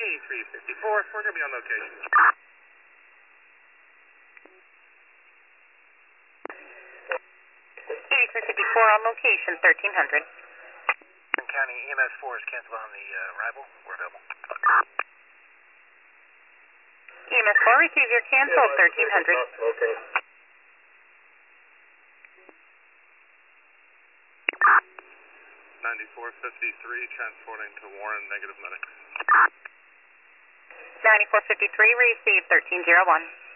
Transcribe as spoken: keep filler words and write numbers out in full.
eighty-three fifty-four, we're going to be on location. eighty-three fifty-four on location, thirteen hundred. County E M S four is canceled on the uh, arrival. We're available. E M S four, receive your cancel, thirteen hundred. Okay. ninety-four fifty-three, transporting to Warren, negative medics. ninety-four fifty-three, receive thirteen zero one.